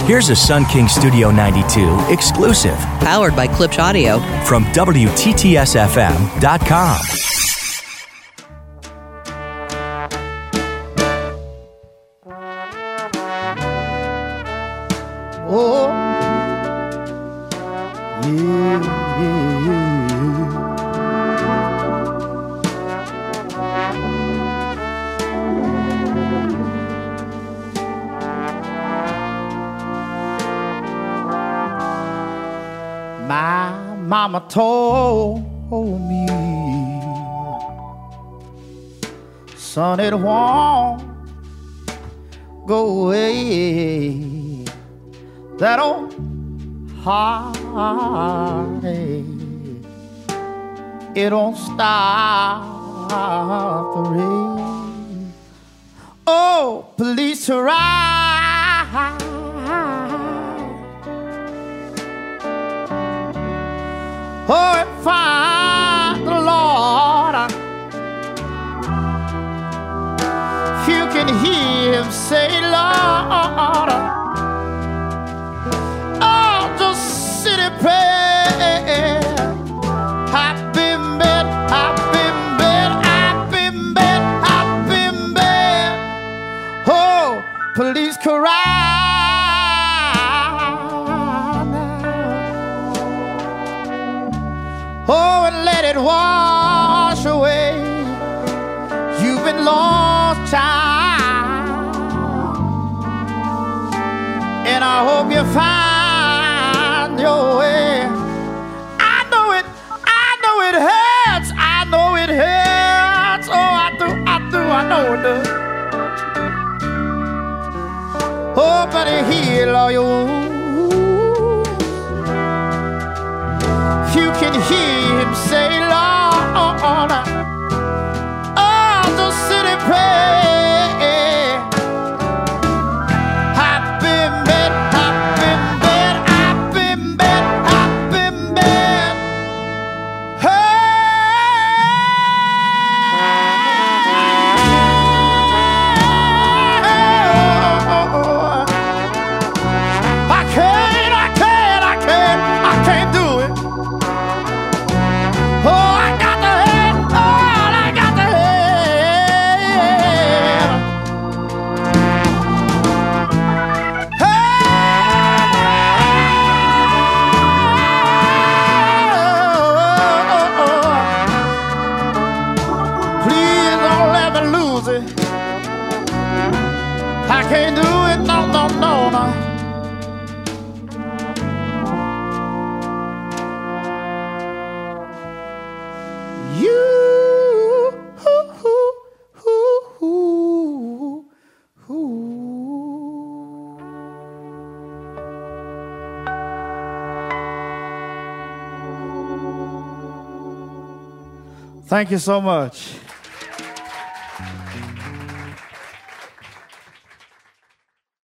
Here's a Sun King Studio 92 exclusive. Powered by Klipsch Audio. From WTTSFM.com. Oh, yeah, yeah. My mama told me, son, it won't go away. That old heartache, it won't stop the rain. Oh, police ride, oh, and find the Lord. If you can hear him say, Lord, sit and pray. I've been bad, I've been bad, I've been bad, I've been bad. Oh, police cry now. Oh, and let it wash away. You've been lost, child, and I hope you find your way. I know it hurts, I know it hurts. Oh, I know it does. Oh, but it heal all your wounds. If you can hear him say, Lord, oh, just sit and pray. I can't do it, no, no, no, no. You, Thank you so much.